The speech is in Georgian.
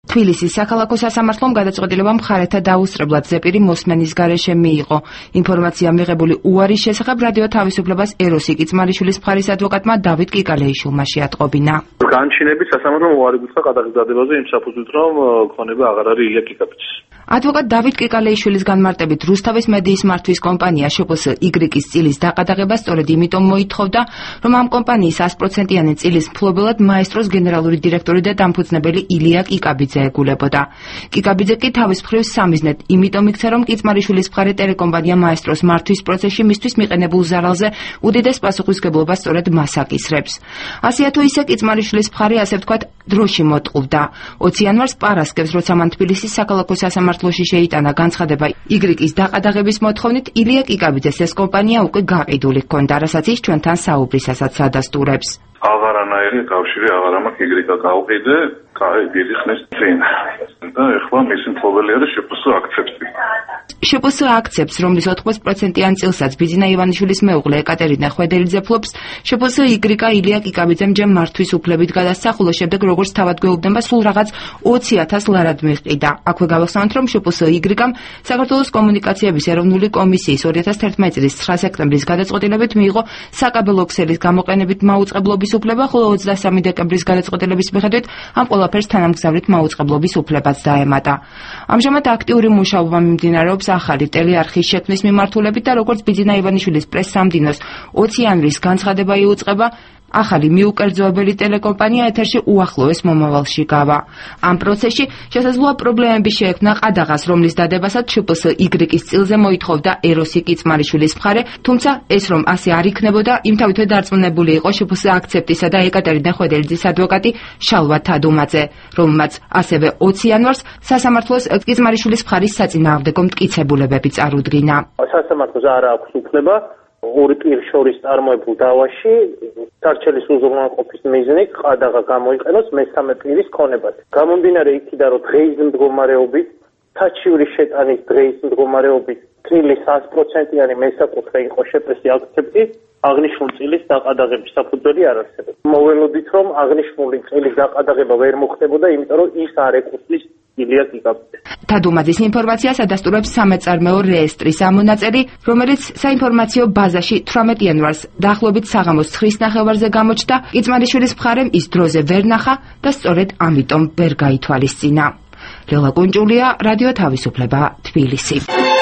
თბილისის საქალაქო სასამართლომ გადაწყვეტილება მხარეთა დაუსწრებლად ზეპირი მოსმენის გარეშე მიიღო. ინფორმაცია მიღებული უარის შესახებ რადიო თავისუფლებას ეროსი კიწმარიშვილის მხარის ადვოკატმა დავით კიკალეიშვილმა შეატყობინა. განჩინების სასამართლომ უარი გითხრა ყადაღის დადებაზე იმ საფუძვლით, რომ ქონება აღარ არის ილია კიკაბიძის. ადვოკატ დავით კიკალეიშვილის განმარტებით რუსთავის მედიის მართვის კომპანია შპს იგრიკის წილის დაყადაღება სწორედ იმიტომ მოითხოვდა, რომ ამ კომპანიის 100%-იანი წილის მფლობელად მაესტროს გენერალური დირექტორი და დამფუძნებელი ილია კიკაბიძე ეგულებოდა. კიკაბიძე კი თავის მხრივ სამიზნედ იმიტომ იქცა, რომ კიწმარიშვილის მხარე ტელეკომპანია მაესტროს მართვის პროცესში მისთვის მიყენებულ ზარალზე უდიდეს პასუხისმგებლობას სწორედ მას აკისრებს. ასეა თუ ისე კიწმარიშვილის მხარე ასე ვთქვათ დროში მოტყუდა. 20 იანვარს პარასკევს, როცა მან თბილისის საქალაქო სასამართლოში შეიტანა განცხადება იგრიკის დაყადაღების მოთხოვნით, ილია კიკაბიძეს ეს კომპანია უკვე გაყიდული ჰქონდა, რასაც ის ჩვენთან საუბრისასაც ადასტურებს. აღარანაირი კავშირი აღარ მაქვს იგრიკა გავყიდე, დიდი ხნის წინ. და ეხლა მისი მფლობელი არის შპს აქცեպსი. შპს აქცեպს, რომლის 80%-იან წილსაც ბიძინა ივანიშვილის მეუღლე ეკატერინა ხვედელიძე ფლობს, შპს იგრიკა ილია კიკაბიძემ ჯერ მართვის უფლებით გადასცა, ხოლო შემდეგ როგორც თავად გვეუბნება, სულ რაღაც 20,000 ლარად მიყიდა. აქვე გავახსენოთ, რომ შპს იგრიკამ საქართველოს კომუნიკაციების ეროვნული კომისიის 2011 წლის 9 სექტემბრის გადაწყვეტილებით მიიღო საკაბელო ქსელის გამოყენებით მაუწყებლობის უფლება, ხოლო 23 დეკემბრის გადაწყვეტილების მიხედვით ამ ყველაფერს თანამგზავრით მაუწყებლობის უფლებაც დაემატა. ამჟამად აქტიური მუშაობა მიმდინარეობს ახალი ტელეარხის შექმნის მიმართულებით და როგორც ბიძინა ივანიშვილის პრესსამდინოს 20 იანვრის განცხადება იუწყება, ახალი მიუკერძოებელი ტელეკომპანია ეთერში უახლოეს მომავალში გავა. ამ პროცესში შესაძლოა პრობლემები შეექმნა ყადაღას, რომლის დადებასაც შპს იგრიკის წილზე მოითხოვდა ეროსი კიწმარიშვილის მხარე, თუმცა ეს რომ ასე არ იქნებოდა, იმთავითვე დარწმუნებული იყო შპს აქცეპტისა და ეკატერინა ხვედელიძის ადვოკატი შალვა თადუმაძე, რომელმაც ასევე 20 იანვარს სასამართლოს კიწმარიშვილის მხარის საწინააღმდეგო მტკიცებულებები წარუდგინა. სასამართლოს არ აქვს უფლება ორი პირ შორის წარმოებულ დავაში სარჩელის უზრუნველყოფის მიზნით ყადაღა გამოიყენოს მესამე პირის ქონებად. გამომდინარე იქიდან, რომ დღეის მდგომარეობით, საჩივრის შეტანის დღეის მდგომარეობით წილის 100%-იანი მესაკუთრე იყო შპს აქცეპტი, აღნიშნული წილის დაყადაღების საფუძველი არ არსებობს. მოველოდით, რომ აღნიშნული წილის დაყადაღება ვერ მოხდებოდა, იმიტომ რომ ის არ ეკუთვნის ილია კიკაბიძეს. თადუმაძის ინფორმაციას ადასტურებს სამეწარმეო რეესტრის ამონაწერი, რომელიც საინფორმაციო ბაზაში 18 იანვარს დაახლოებით საღამოს 9:30-ზე გამოჩნდა. კიწმარიშვილის მხარემ ის დროზე ვერ ნახა და სწორედ ამიტომ ვერ გაითვალისწინა. ლელა კუნჭულია, რადიო თავისუფლება, თბილისი.